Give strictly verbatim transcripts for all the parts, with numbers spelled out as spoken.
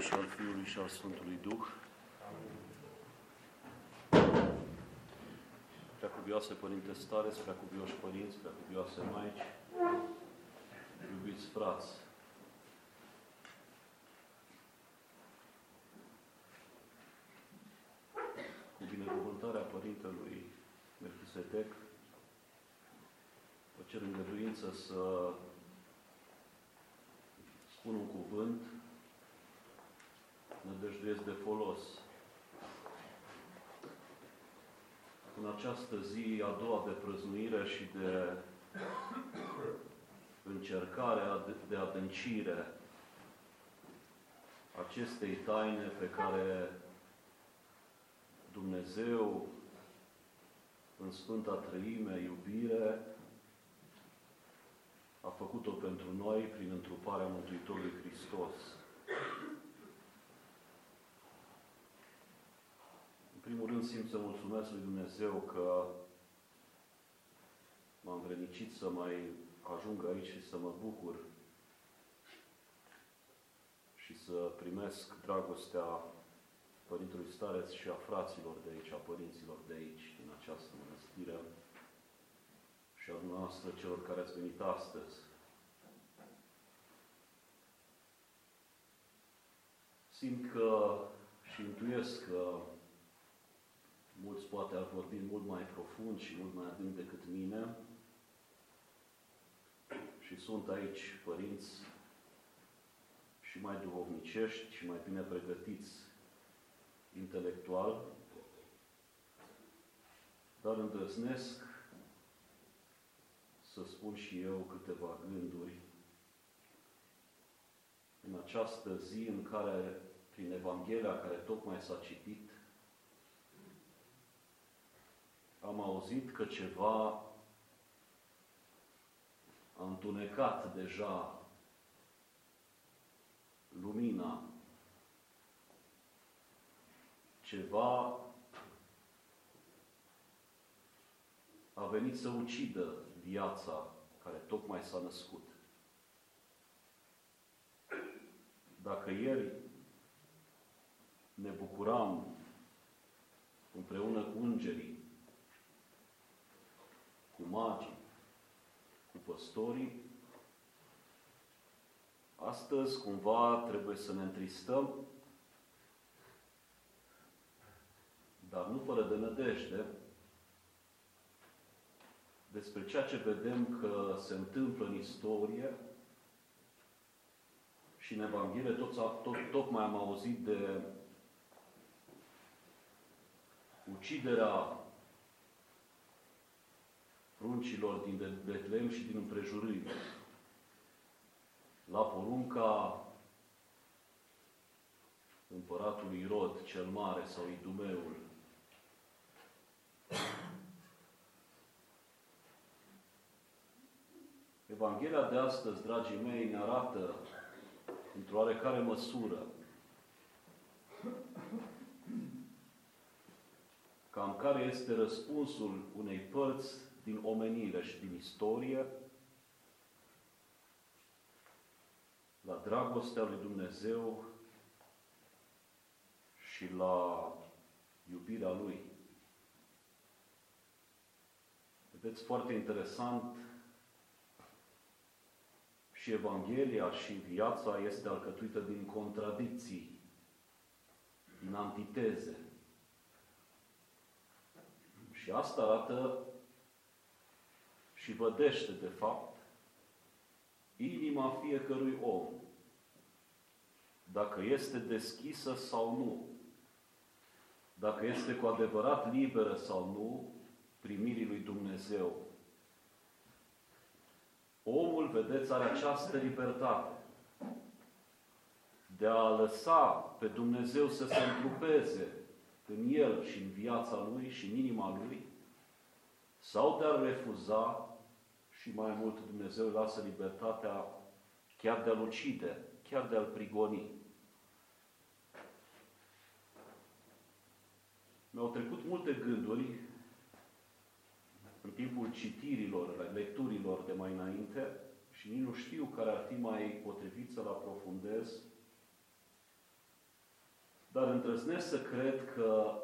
și al Fiului și al Sfântului Duh. Preacuvioase Părinte Stareț, preacuvioși părinți, preacuvioase maici, iubiți frați, cu binecuvântarea Părintelui Melchisedec, vă cer îngăduință să spun un cuvânt, nădăjduiesc de folos. În această zi, a doua de prăznuire și de încercare de adâncire acestei taine pe care Dumnezeu, în Sfânta Treime, iubire, a făcut-o pentru noi prin întruparea Mântuitorului Hristos. În primul rând simt să mulțumesc lui Dumnezeu că m-am vrednicit să mai ajung aici și să mă bucur și să primesc dragostea Părintelui Stareț și a fraților de aici, a părinților de aici, din această mănăstire și a dumneavoastră celor care ați venit astăzi. Simt că și intuiesc că mulți poate ar vorbi mult mai profund și mult mai adânc decât mine. Și sunt aici părinți și mai duhovnicești și mai bine pregătiți intelectual, dar îndrăznesc să spun și eu câteva gânduri în această zi în care, prin Evanghelia care tocmai s-a citit, am auzit că ceva a întunecat deja lumina. Ceva a venit să ucidă viața care tocmai s-a născut. Dacă ieri ne bucuram împreună cu îngerii, cu magii, cu păstorii, astăzi cumva trebuie să ne întristăm, dar nu fără de nădejde, despre ceea ce vedem că se întâmplă în istorie și în Evanghelie tot, tot, tocmai am auzit de uciderea pruncilor din Betlehem și din împrejurimi, la porunca împăratului Irod cel Mare sau Idumeul. Evanghelia de astăzi, dragii mei, ne arată într-o oarecare măsură cam care este răspunsul unei părți din omenire și din istorie la dragostea lui Dumnezeu și la iubirea Lui. Vedeți, foarte interesant, și Evanghelia și viața este alcătuită din contradicții, din antiteze. Și asta arată și vădește, de fapt, inima fiecărui om, dacă este deschisă sau nu, dacă este cu adevărat liberă sau nu primirii lui Dumnezeu. Omul, vedeți, are această libertate de a lăsa pe Dumnezeu să se întrupeze în el și în viața lui și în inima lui, sau de a refuza și mai mult Dumnezeu îi lasă libertatea chiar de a-l ucide, chiar de a-l prigoni. Mi-au trecut multe gânduri în timpul citirilor, lecturilor de mai înainte și nici nu știu care ar fi mai potrivit să-l aprofundez Dar îndrăznesc să cred că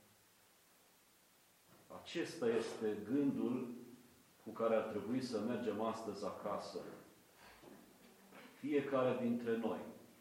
acesta este gândul cu care ar trebui să mergem astăzi acasă. Fiecare dintre noi.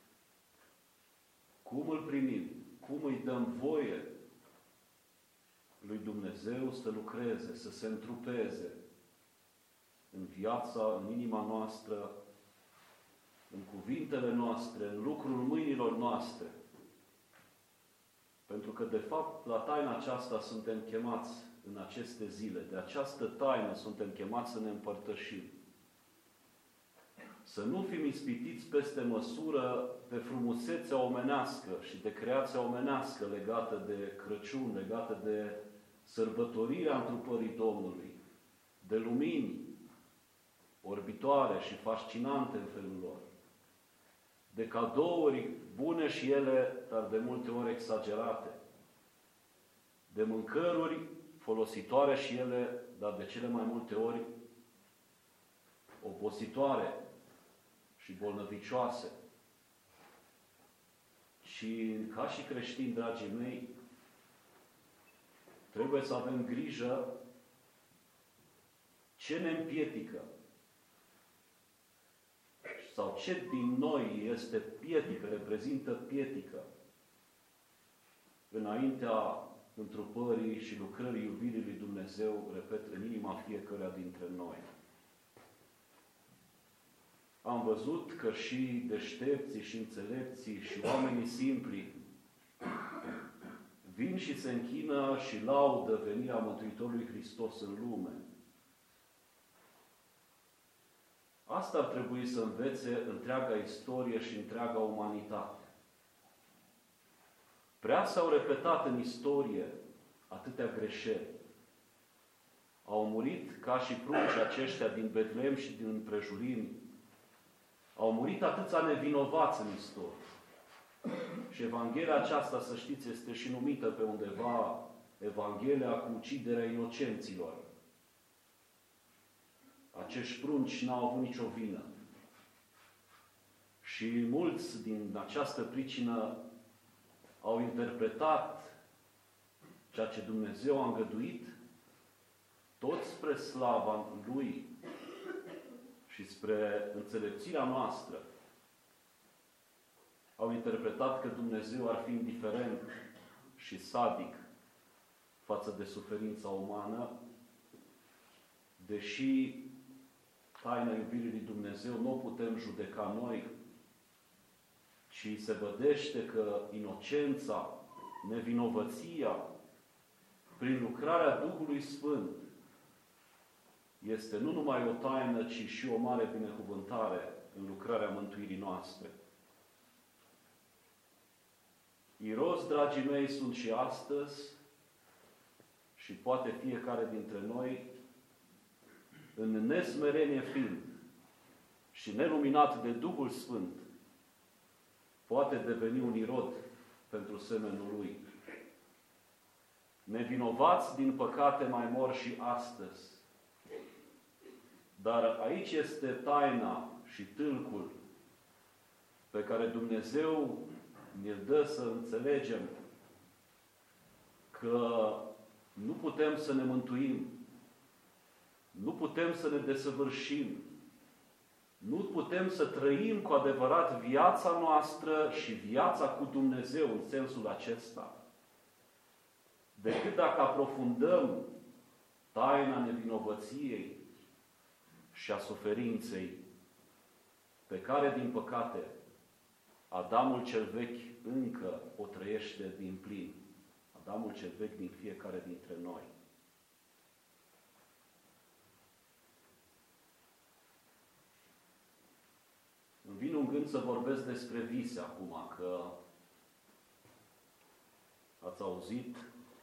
Cum îl primim? Cum îi dăm voie lui Dumnezeu să lucreze, să se întrupeze în viața, în inima noastră, în cuvintele noastre, în lucrul mâinilor noastre. Pentru că, de fapt, la taina aceasta suntem chemați în aceste zile. De această taină suntem chemați să ne împărtășim. Să nu fim ispitiți peste măsură de frumusețea omenească și de creația omenească legată de Crăciun, legată de sărbătorirea întrupării Domnului, de lumini orbitoare și fascinante în felul lor, de cadouri bune și ele, dar de multe ori exagerate, de mâncăruri folositoare și ele, dar de cele mai multe ori obositoare și bolnăvicioase. Și ca și creștini, dragii mei, trebuie să avem grijă ce ne împiedică sau ce din noi este piedică, reprezintă piedică înaintea întrupării și lucrării iubirii lui Dumnezeu, repet, în inima fiecăruia dintre noi. Am văzut că și deștepții și înțelepții și oamenii simpli vin și se închină și laudă venirea Mântuitorului Hristos în lume. Asta ar trebui să învețe întreaga istorie și întreaga umanitate. Prea s-au repetat în istorie atâtea greșeli. Au murit ca și pruncii aceștia din Betlehem și din împrejurimi. Au murit atâția nevinovați în istorie. Și Evanghelia aceasta, să știți, este și numită pe undeva Evanghelia cu uciderea inocenților. Acești prunci n-au avut nicio vină. Și mulți din această pricină au interpretat ceea ce Dumnezeu a îngăduit tot spre slava Lui și spre înțelepțirea noastră. Au interpretat că Dumnezeu ar fi indiferent și sadic față de suferința umană, deși taina iubirii lui Dumnezeu nu o putem judeca noi, ci se vădește că inocența, nevinovăția, prin lucrarea Duhului Sfânt, este nu numai o taină, ci și o mare binecuvântare în lucrarea mântuirii noastre. Iros, dragii mei, sunt și astăzi și poate fiecare dintre noi, în nesmerenie fiind și neluminat de Duhul Sfânt, poate deveni un irod pentru semenul lui. Nevinovați, din păcate, mai mor și astăzi. Dar aici este taina și tâlcul pe care Dumnezeu ne-l dă să înțelegem că nu putem să ne mântuim, nu putem să ne desăvârșim, nu putem să trăim cu adevărat viața noastră și viața cu Dumnezeu în sensul acesta, decât dacă aprofundăm taina nevinovăției și a suferinței pe care, din păcate, Adamul cel vechi încă o trăiește din plin. Adamul cel vechi din fiecare dintre noi. Îmi vine un gând să vorbesc despre vise acum, că ați auzit,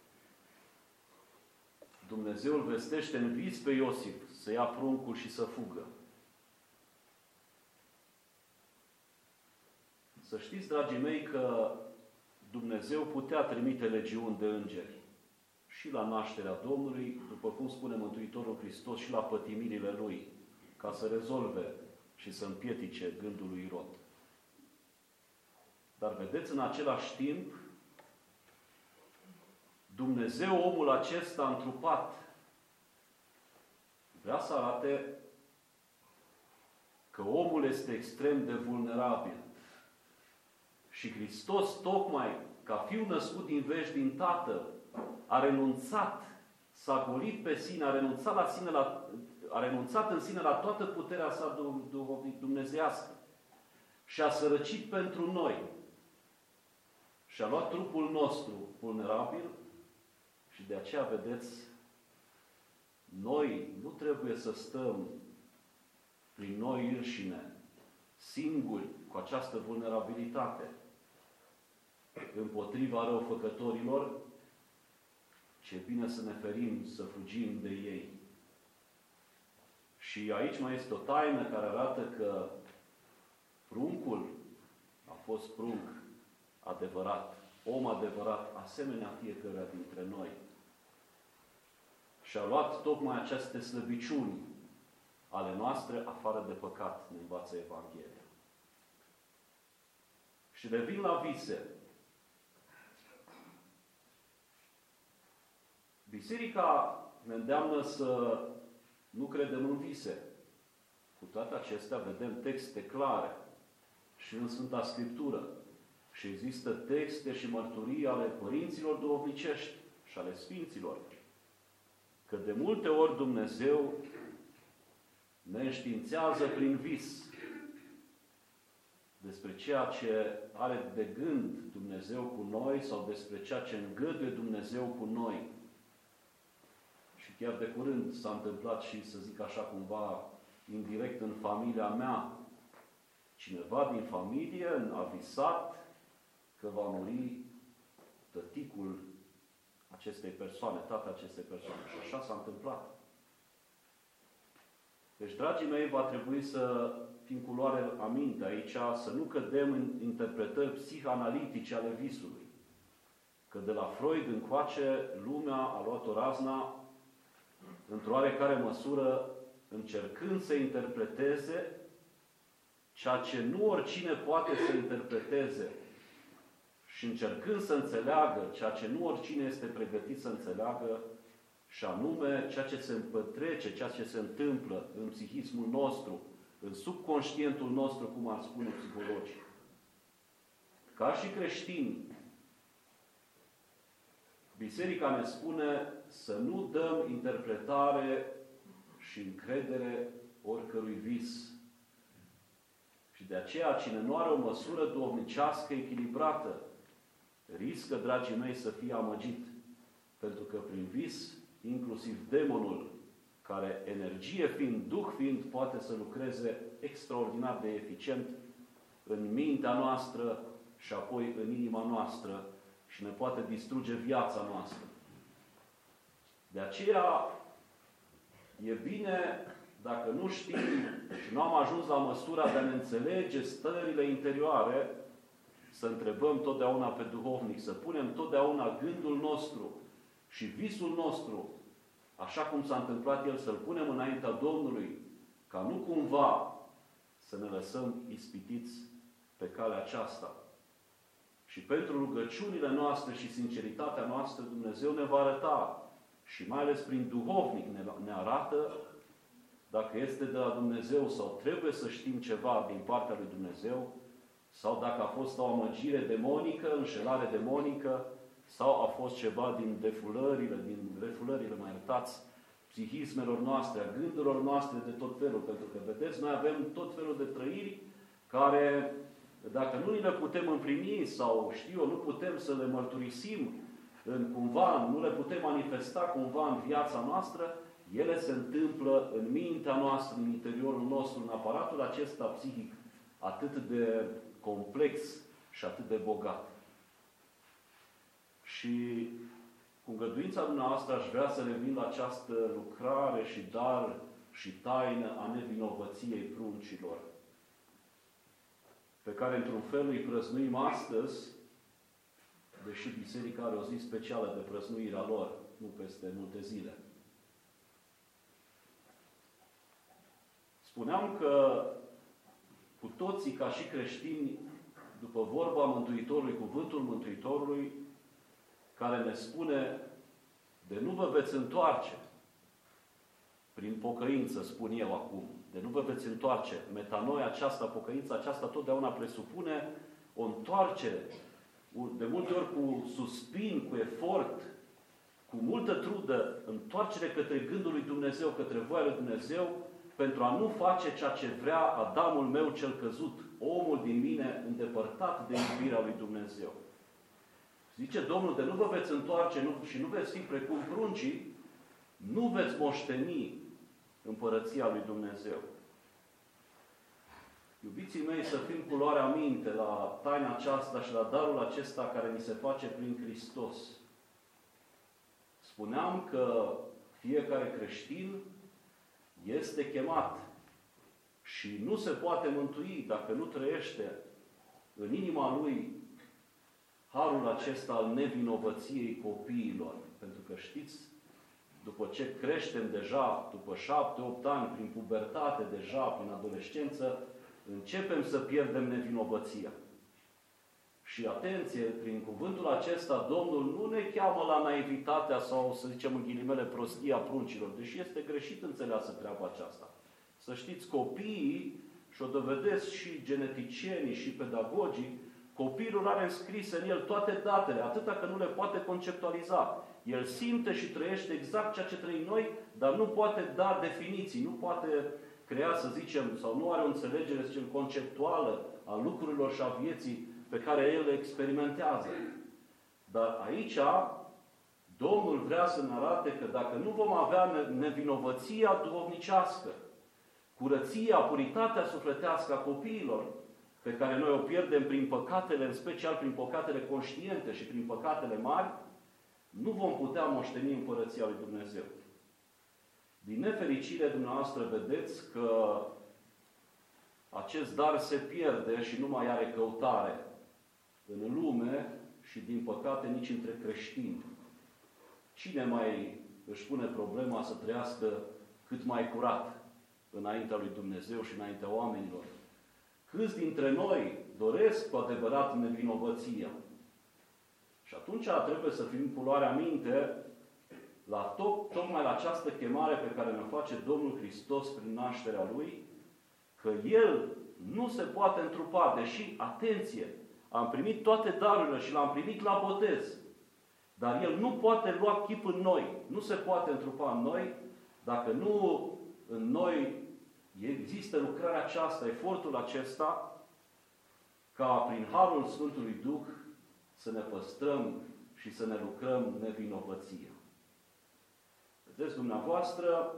Dumnezeu îl vestește în vis pe Iosif să ia pruncul și să fugă. Să știți, dragii mei, că Dumnezeu putea trimite legiuni de îngeri și la nașterea Domnului, după cum spune Mântuitorul Hristos, și la pătimirile Lui, ca să rezolve și să împiedice gândul lui Irod. Dar vedeți, în același timp, Dumnezeu, omul acesta întrupat, vrea să arate că omul este extrem de vulnerabil. Și Hristos, tocmai ca fiu născut din veci din Tatăl, a renunțat, s-a golit pe sine, a renunțat, la sine la, a renunțat în sine la toată puterea sa dumnezeiască și a sărăcit pentru noi. Și a luat trupul nostru vulnerabil și de aceea, vedeți, noi nu trebuie să stăm prin noi înșine, singuri, cu această vulnerabilitate, împotriva răufăcătorilor, ce e bine să ne ferim, să fugim de ei. Și aici mai este o taină care arată că pruncul a fost prunc adevărat, om adevărat, asemenea fiecăruia dintre noi. Și a luat tocmai aceste slăbiciuni ale noastre afară de păcat, ne învață Evanghelia. Și revin la vise. Biserica ne îndeamnă să nu credem în vise. Cu toate acestea vedem texte clare și în Sfânta Scriptură. Și există texte și mărturii ale părinților duhovnicești și ale sfinților. Că de multe ori Dumnezeu ne înștiințează prin vis despre ceea ce are de gând Dumnezeu cu noi sau despre ceea ce îngăduie Dumnezeu cu noi. Și chiar de curând s-a întâmplat și, să zic așa cumva, indirect în familia mea. Cineva din familie a visat că va muri tăticul acestei persoane, tata acestei persoane. Și așa s-a întâmplat. Deci, dragii mei, va trebui să fim cu luare aminte aici, să nu cădem în interpretări psihanalitice ale visului. Că de la Freud încoace, lumea a luat-o razna într-o oarecare măsură, încercând să interpreteze ceea ce nu oricine poate să interpreteze și încercând să înțeleagă ceea ce nu oricine este pregătit să înțeleagă, și anume ceea ce se împătrece, ceea ce se întâmplă în psihismul nostru, în subconștientul nostru, cum ar spune psihologii. Ca și creștini, Biserica ne spune să nu dăm interpretare și încredere oricărui vis. Și de aceea, cine nu are o măsură duhovnicească echilibrată, riscă, dragii mei, să fie amăgit. Pentru că prin vis, inclusiv demonul, care energie fiind, duh fiind, poate să lucreze extraordinar de eficient în mintea noastră și apoi în inima noastră și ne poate distruge viața noastră. De aceea e bine, dacă nu știm și nu am ajuns la măsura de a ne înțelege stările interioare, să întrebăm totdeauna pe duhovnic, să punem totdeauna gândul nostru și visul nostru, așa cum s-a întâmplat el, să-l punem înaintea Domnului, ca nu cumva să ne lăsăm ispitiți pe calea aceasta. Și pentru rugăciunile noastre și sinceritatea noastră, Dumnezeu ne va arăta, și mai ales prin duhovnic ne, ne arată, dacă este de la Dumnezeu sau trebuie să știm ceva din partea lui Dumnezeu, sau dacă a fost o amăgire demonică, înșelare demonică, sau a fost ceva din defulările, din refulările, mai iertați, psihismelor noastre, a gândurilor noastre de tot felul. Pentru că, vedeți, noi avem tot felul de trăiri care, dacă nu ni le putem împlini sau, știu eu, nu putem să le mărturisim în cumva, nu le putem manifesta cumva în viața noastră, ele se întâmplă în mintea noastră, în interiorul nostru, în aparatul acesta psihic atât de complex și atât de bogat. Și cu îngăduința dumneavoastră aș vrea să revin la această lucrare și dar și taină a nevinovăției pruncilor, pe care într-un fel îi prăznuim astăzi, deși Biserica are o zi specială de prăznuirea lor, nu peste multe zile. Spuneam că cu toții, ca și creștini, după vorba Mântuitorului, cuvântul Mântuitorului, care ne spune de nu vă veți întoarce prin pocăință, spun eu acum, de nu vă veți întoarce. Metanoia aceasta, pocăința aceasta, totdeauna presupune o întoarcere, de multe ori cu suspin, cu efort, cu multă trudă, întoarcere către gândul lui Dumnezeu, către voia lui Dumnezeu, pentru a nu face ceea ce vrea Adamul meu cel căzut, omul din mine îndepărtat de iubirea lui Dumnezeu. Zice Domnul, de nu vă veți întoarce nu, și nu veți fi precum pruncii, nu veți moșteni împărăția lui Dumnezeu. Iubiții mei, să fim cu luarea minte la taina aceasta și la darul acesta care ni se face prin Hristos. Spuneam că fiecare creștin este chemat și nu se poate mântui dacă nu trăiește în inima lui harul acesta al nevinovăției copiilor. Pentru că știți, după ce creștem deja, după șapte, opt ani, prin pubertate deja, prin adolescență, începem să pierdem nevinovăția. Și atenție, prin cuvântul acesta, Domnul nu ne cheamă la naivitatea sau, să zicem în ghilimele, prostia pruncilor, deși este greșit înțeleasă treaba aceasta. Să știți, copiii, și o dovedesc și geneticienii și pedagogii, copilul are înscrise în el toate datele, atâta că nu le poate conceptualiza. El simte și trăiește exact ceea ce trăim noi, dar nu poate da definiții, nu poate crea, să zicem, sau nu are o înțelegere, să zicem, conceptuală a lucrurilor și a vieții pe care el le experimentează. Dar aici, Domnul vrea să ne arate că dacă nu vom avea nevinovăția duhovnicească, curăția, puritatea sufletească a copiilor, pe care noi o pierdem prin păcatele, în special prin păcatele conștiente și prin păcatele mari, nu vom putea moșteni împărăția lui Dumnezeu. Din nefericire, dumneavoastră vedeți că acest dar se pierde și nu mai are căutare în lume și, din păcate, nici între creștini. Cine mai își pune problema să trăiască cât mai curat înaintea lui Dumnezeu și înaintea oamenilor? Câți dintre noi doresc cu adevărat nevinovăția? Și atunci trebuie să fim cu luarea minte la tot, tocmai la această chemare pe care ne face Domnul Hristos prin nașterea Lui, că El nu se poate întrupa, deși, atenție, am primit toate darurile și l-am primit la botez, dar El nu poate lua chip în noi, nu se poate întrupa în noi, dacă nu în noi există lucrarea aceasta, efortul acesta, ca prin harul Sfântului Duh să ne păstrăm și să ne lucrăm nevinovăția. Vedeți, dumneavoastră,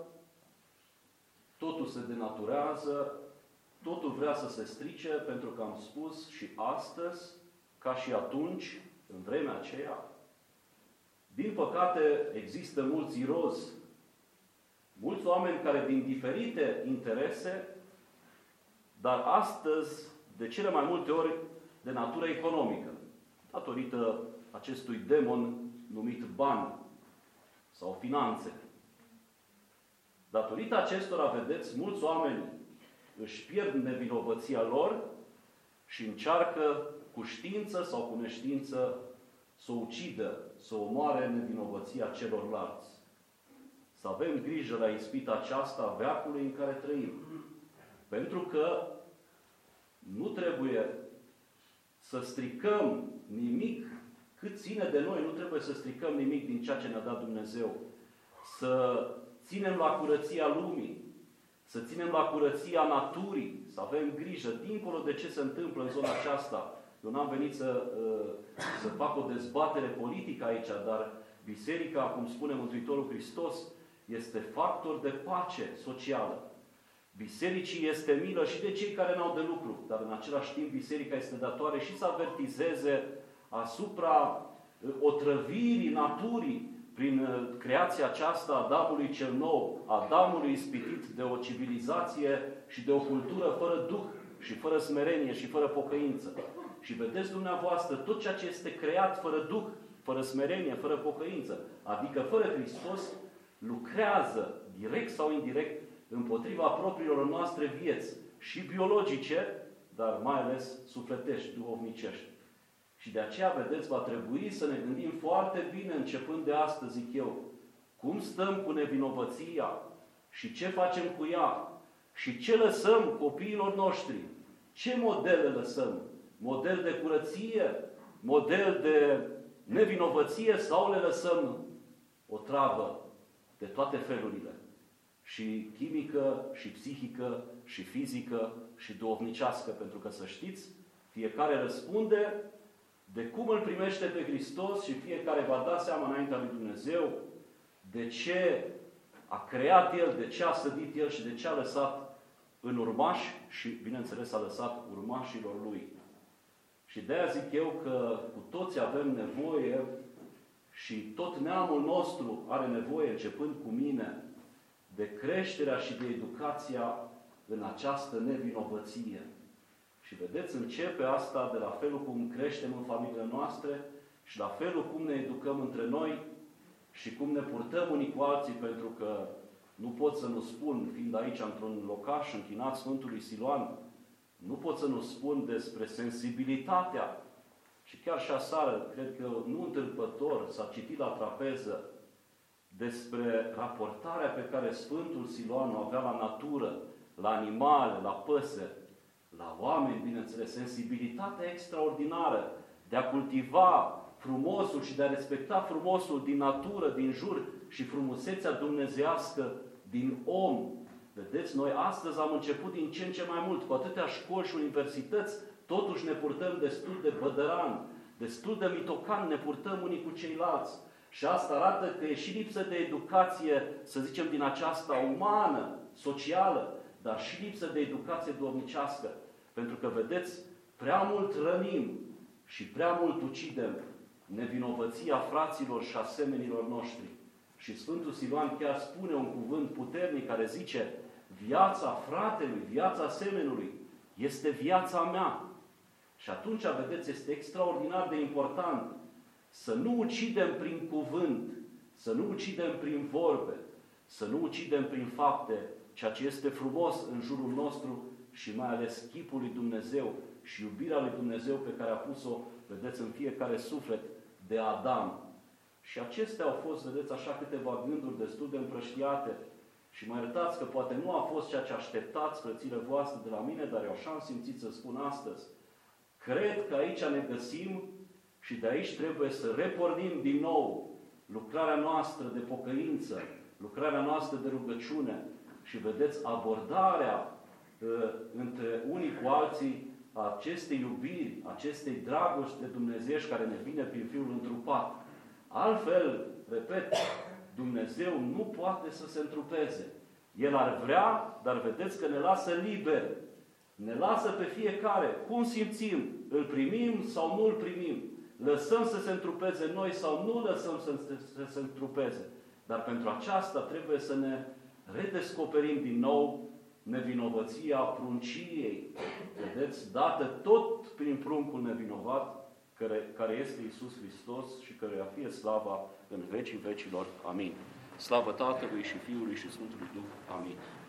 totul se denaturează, totul vrea să se strice, pentru că am spus și astăzi, ca și atunci, în vremea aceea, din păcate, există mulți irozi, mulți oameni care din diferite interese, dar astăzi, de cele mai multe ori, de natură economică, datorită acestui demon numit bani sau finanțe. Datorită acestora, vedeți, mulți oameni își pierd nevinovăția lor și încearcă cu știință sau cu neștiință să o ucidă, să omoare nevinovăția celorlalți. Să avem grijă la ispita aceasta a veacului în care trăim. Pentru că nu trebuie să stricăm nimic cât ține de noi, nu trebuie să stricăm nimic din ceea ce ne-a dat Dumnezeu. Să ținem la curăția lumii, să ținem la curăția naturii, să avem grijă, dincolo de ce se întâmplă în zona aceasta. Eu n-am venit să, să fac o dezbatere politică aici, dar biserica, cum spune Mântuitorul Hristos, este factor de pace socială. Bisericii este milă și de cei care n-au de lucru, dar în același timp biserica este datoare și să avertizeze asupra otrăvirii naturii prin creația aceasta a Adamului cel nou, Adamului ispitit de o civilizație și de o cultură fără duh și fără smerenie și fără pocăință. Și vedeți dumneavoastră, tot ceea ce este creat fără duh, fără smerenie, fără pocăință, adică fără Hristos, lucrează, direct sau indirect, împotriva propriilor noastre vieți, și biologice, dar mai ales sufletești, duhovnicești. Și de aceea, vedeți, va trebui să ne gândim foarte bine, începând de astăzi, zic eu, cum stăm cu nevinovăția și ce facem cu ea și ce lăsăm copiilor noștri. Ce modele lăsăm? Model de curăție? Model de nevinovăție? Sau le lăsăm o travă de toate felurile? Și chimică, și psihică, și fizică, și duhovnicească. Pentru că, să știți, fiecare răspunde de cum îl primește pe Hristos și fiecare va da seama înaintea lui Dumnezeu de ce a creat El, de ce a sădit El și de ce a lăsat în urmași și, bineînțeles, a lăsat urmașilor Lui. Și de-aia zic eu că cu toți avem nevoie și tot neamul nostru are nevoie, începând cu mine, de creșterea și de educația în această nevinovăție. Și vedeți, începe asta de la felul cum creștem în familiile noastre și la felul cum ne educăm între noi și cum ne purtăm unii cu alții, pentru că nu pot să nu spun, fiind aici într-un locaș închinat Sfântului Siloan, nu pot să nu spun despre sensibilitatea. Și chiar și aseară, cred că nu întâmplător, s-a citit la trapeză despre raportarea pe care Sfântul Siloan o avea la natură, la animale, la păsări, la oameni, bineînțeles, sensibilitatea extraordinară de a cultiva frumosul și de a respecta frumosul din natură, din jur și frumusețea dumnezeiască din om. Vedeți, noi astăzi am început din ce în ce mai mult, cu atâtea școli și universități, totuși ne purtăm destul de bădăran, destul de mitocan, ne purtăm unii cu ceilalți. Și asta arată că e și lipsă de educație, să zicem, din aceasta umană, socială, dar și lipsă de educație duhovnicească. Pentru că, vedeți, prea mult rănim și prea mult ucidem nevinovăția fraților și asemenilor noștri. Și Sfântul Siloan chiar spune un cuvânt puternic care zice: viața fratelui, viața semenului este viața mea. Și atunci, vedeți, este extraordinar de important să nu ucidem prin cuvânt, să nu ucidem prin vorbe, să nu ucidem prin fapte ceea ce este frumos în jurul nostru și mai ales chipul lui Dumnezeu și iubirea lui Dumnezeu pe care a pus-o, vedeți, în fiecare suflet de Adam. Și acestea au fost, vedeți, așa câteva gânduri destul de împrăștiate. Și mă iertați că poate nu a fost ceea ce așteptați, frățile voastre, de la mine, dar eu așa am simțit să spun astăzi. Cred că aici ne găsim și de aici trebuie să repornim din nou lucrarea noastră de pocăință, lucrarea noastră de rugăciune și, vedeți, abordarea uh, între unii cu alții a acestei iubiri, acestei dragosti de Dumnezeiești care ne vine prin Fiul întrupat. Altfel, repet, Dumnezeu nu poate să se întrupeze. El ar vrea, dar vedeți că ne lasă liber. Ne lasă pe fiecare. Cum simțim? Îl primim sau nu îl primim? Lăsăm să se întrupeze în noi sau nu lăsăm să se întrupeze? Dar pentru aceasta trebuie să ne redescoperim din nou nevinovăția prunciei. Vedeți? Dată tot prin pruncul nevinovat, care, care este Iisus Hristos și căruia fie slava în vecii vecilor. Amin. Slavă Tatălui și Fiului și Sfântului Duh. Amin.